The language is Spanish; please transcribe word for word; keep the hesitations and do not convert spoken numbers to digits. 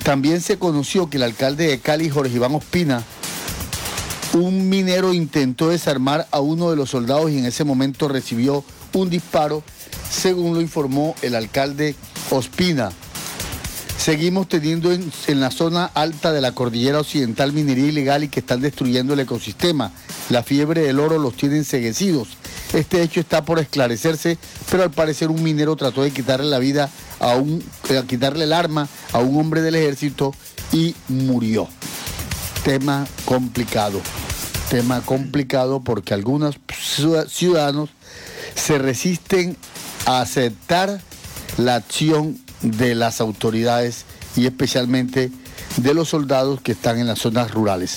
También se conoció que el alcalde de Cali, Jorge Iván Ospina, un minero intentó desarmar a uno de los soldados y en ese momento recibió un disparo, según lo informó el alcalde Ospina. Seguimos teniendo en, en la zona alta de la cordillera occidental minería ilegal y que están destruyendo el ecosistema. La fiebre del oro los tiene enceguecidos. Este hecho está por esclarecerse, pero al parecer un minero trató de quitarle la vida a un, a quitarle el arma a un hombre del ejército y murió. Tema complicado, tema complicado porque algunos ciudadanos se resisten a aceptar la acción de las autoridades y especialmente de los soldados que están en las zonas rurales.